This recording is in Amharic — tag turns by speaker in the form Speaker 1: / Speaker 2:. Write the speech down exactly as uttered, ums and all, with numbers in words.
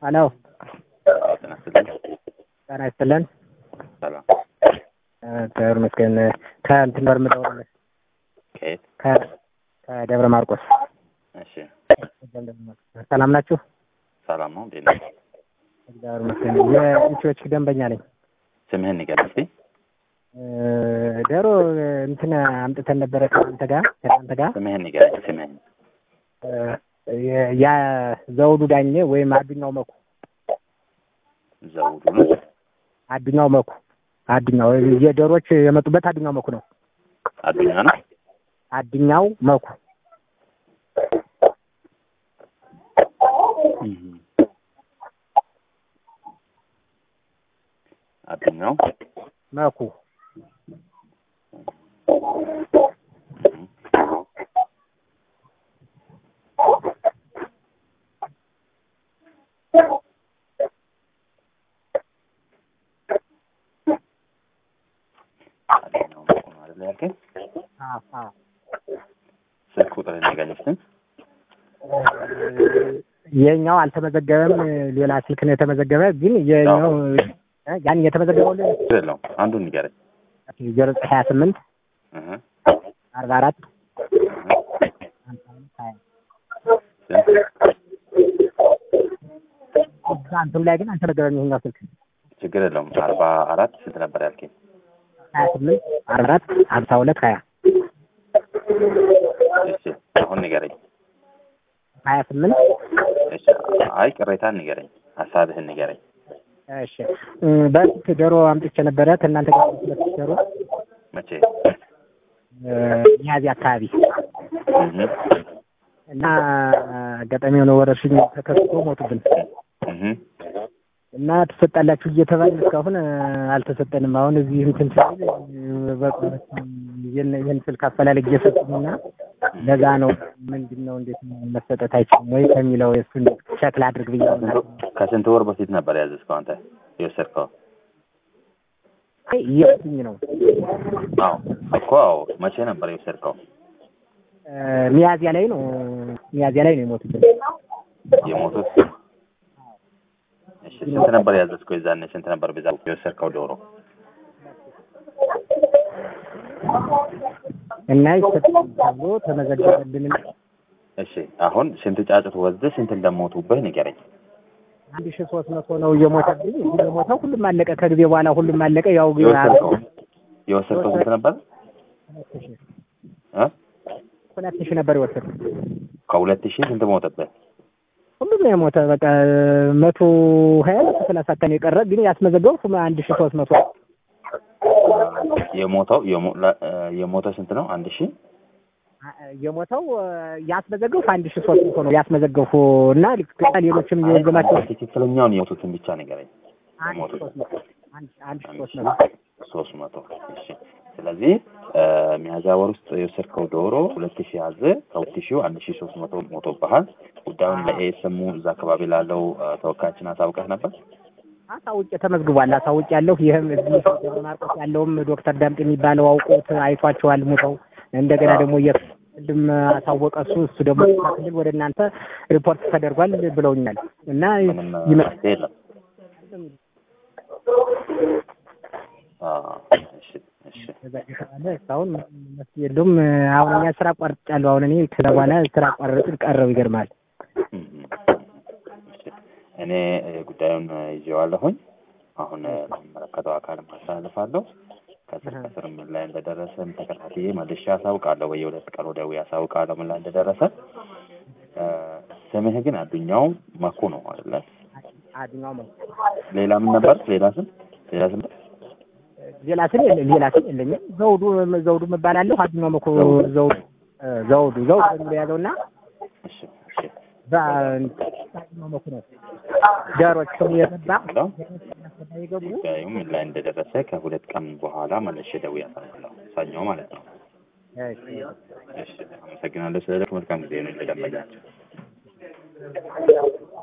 Speaker 1: አሎ
Speaker 2: ተነስተን
Speaker 1: ተነስተን
Speaker 2: ሰላም
Speaker 1: ተር መስከን ከእንትን ጋር መደወልልህ
Speaker 2: ከየት
Speaker 1: ከ ከደብረ ማርቆስ
Speaker 2: እሺ
Speaker 1: ሰላም ናችሁ?
Speaker 2: ሰላም ነው እንዴ?
Speaker 1: እግዚአብሔር ይመስገን። የኢትዮች ደንበኛ ነኝ።
Speaker 2: ስምህን ንገረኝ እስቲ።
Speaker 1: ደሮ እንትን አምጥተን ነበረ ከአንተ ጋር ከአንተ ጋር
Speaker 2: ስምህን ንገረኝ ስምህን።
Speaker 1: ያ ዘውዱ ዳኘ ወይም አዱኛው መኩ።
Speaker 2: ዘውዱ ነው
Speaker 1: አዱኛው መኩ አዱኛው የደሮች የመጡበት አዱኛው መኩ ነው።
Speaker 2: አዱኛ ነው
Speaker 1: አዱኛው መኩ
Speaker 2: አዱኛው
Speaker 1: መኩ
Speaker 2: ስልክ ቁጥር ንገረኝ።
Speaker 1: የኛው አልተመዘገበም፣ ሌላ ስልክ ነው የተመዘገበ። ግን የኛው ያን የተመዘገበው
Speaker 2: ነው አንዱን ንገረኝ።
Speaker 1: ዜሮ ሀያ ስምንት
Speaker 2: እህ
Speaker 1: አርባ አራት አንተም ላይ ግን አልተመዘገበም ይሄኛው ስልክ።
Speaker 2: ችግር የለውም። አርባ አራት ስንት ነበር ያልከኝ?
Speaker 1: ሀያ ስምንት አርባ አራት ሀምሳ ሁለት ሀያ
Speaker 2: እሺ አሁን ንገረኝ።
Speaker 1: ሀያ ስምንት
Speaker 2: እሺ አይ ቅሬታን ንገረኝ፣ ሀሳብህን ንገረኝ።
Speaker 1: እሺ በፊት ዶሮ አምጥቼ ነበረ ከእናንተ ጋር ስለተሰሩ
Speaker 2: መቼ?
Speaker 1: ሚያዝያ አካባቢ
Speaker 2: እህ
Speaker 1: እና አጋጣሚ ሆኖ ወረርሽኝ ተከስቶ ሞቱብን።
Speaker 2: እህ
Speaker 1: እና ተሰጣላችሁ እየተባለ እስካሁን አልተሰጠንም። አሁን እዚህ እንትን ሲል በቃ ይሄን ስልክ አፈላልግ እየሰጡኝና ለዛ ነው ምንድነው እንዴት መሰጠት አይችልም ወይ ከሚለው እሱን ቸክ ላድርግ ብዬ።
Speaker 2: ከስንት ወር በፊት ነበር ያዘዝከው አንተ የወሰድከው?
Speaker 1: አይ ይሄኝ ነው።
Speaker 2: አዎ እኮ አዎ። መቼ ነበር የወሰድከው?
Speaker 1: ሚያዝያ ላይ ነው። ሚያዝያ ላይ ነው የሞቱት
Speaker 2: የሞቱት። እሺ ስንት ነበር ያዘዝከው? የዛኔ ስንት ነበር በዛው የወሰድከው ዶሮ?
Speaker 1: እና ይሰጥቶ ተመዘገበልን።
Speaker 2: እሺ አሁን ስንት ጫጩት ወስደህ ስንት እንደሞቱብህ ንገረኝ።
Speaker 1: አንድ ሺህ ሦስት መቶ ነው የሞተብኝ። የሞተው ሁሉም አለቀ። ከጊዜ በኋላ ሁሉም አለቀ። ያው
Speaker 2: የወሰድከው የወሰድከው ስንት ነበር? እ
Speaker 1: ሁለት ሺህ ነበር የወሰድኩት።
Speaker 2: ከሁለት ሺህ ስንት ሞተብህ?
Speaker 1: ሁሉም ነው የሞተ። በቃ መቶ ሀያ ሰላሳ ቀን የቀረ ግን ያስመዘገበው አንድ ሺህ ሦስት መቶ።
Speaker 2: የሞተው የሞተው ስንት ነው? አንድ ሺህ
Speaker 1: የሞተው ያስመዘገበው አንድ ሺህ ሦስት መቶ ነው ያስመዘገበው። እና ሌሎችም የወገማቸው
Speaker 2: ትክክለኛውን የሞቱትን ብቻ ንገረኝ።
Speaker 1: የሞቱት አንድ ሺህ
Speaker 2: ሦስት መቶ። እሺ ስለዚህ ሚያዝያ ወር ውስጥ የወሰድከው ዶሮ ሁለት ሺህ ያዘ። ከሁለት ሺህ አንድ ሺህ ሦስት መቶ ሞቶብሃል። ጉዳዩን ለኤስኤሙ እዛ አካባቢ ላለው ተወካያችን አሳውቀህ ነበር?
Speaker 1: አሳውቄ ተመዝግቧል። አሳውቄ ያለው ይሄም እዚህ ደብረ ማርቆስ ያለውም ዶክተር ዳምጤ የሚባለው አውቆት አይቷቸዋል ሙተው። እንደገና ደግሞ የክልልም አሳወቀ። እሱ እሱ ደግሞ ክልል ወደ እናንተ ሪፖርት ተደርጓል ብለውኛል። እና
Speaker 2: ይመስል አዎ እሺ እሺ
Speaker 1: አሁን የለውም። አሁን እኛ ስራ አቋርጫለሁ። አሁን እኔ ከዛ በኋላ ስራ አቋርጬ ቀረው። ይገርማል።
Speaker 2: እኔ ጉዳዩን ይዤዋለሁኝ። አሁን ለሚመለከተው አካል ማስተላለፋለሁ። ከስር ከስር ምን ላይ እንደደረሰ ተከታትዬ መልሼ አሳውቃለሁ። በየሁለት ቀኑ ደውዬ አሳውቃለሁ ምን ላይ እንደደረሰ። ስምህ ግን አዱኛው መኩ ነው አይደለ?
Speaker 1: አዱኛው መኩ። ሌላ
Speaker 2: ምን ነበር? ሌላ ስም ሌላ ስም
Speaker 1: ሌላ ስም የለም። ሌላ ስም የለኝም። ዘውዱ ዘውዱ እባላለሁ። አዱኛው መኩ ዘውዱ ዘውዱ ዘውዱ የሚለው ያዘውና
Speaker 2: እሺ እሺ
Speaker 1: አዱኛው መኩ ነው። ዳሮች ከየተባ
Speaker 2: ጉዳዩ ምን ላይ እንደደረሰ ከሁለት ቀን በኋላ መልሼ ደውዬ አሳውቃለሁ። ሰኞ ማለት ነው። እሺ አመሰግናለሁ። ስለዚህ መልካም ጊዜ ነው ለደንበኛችን።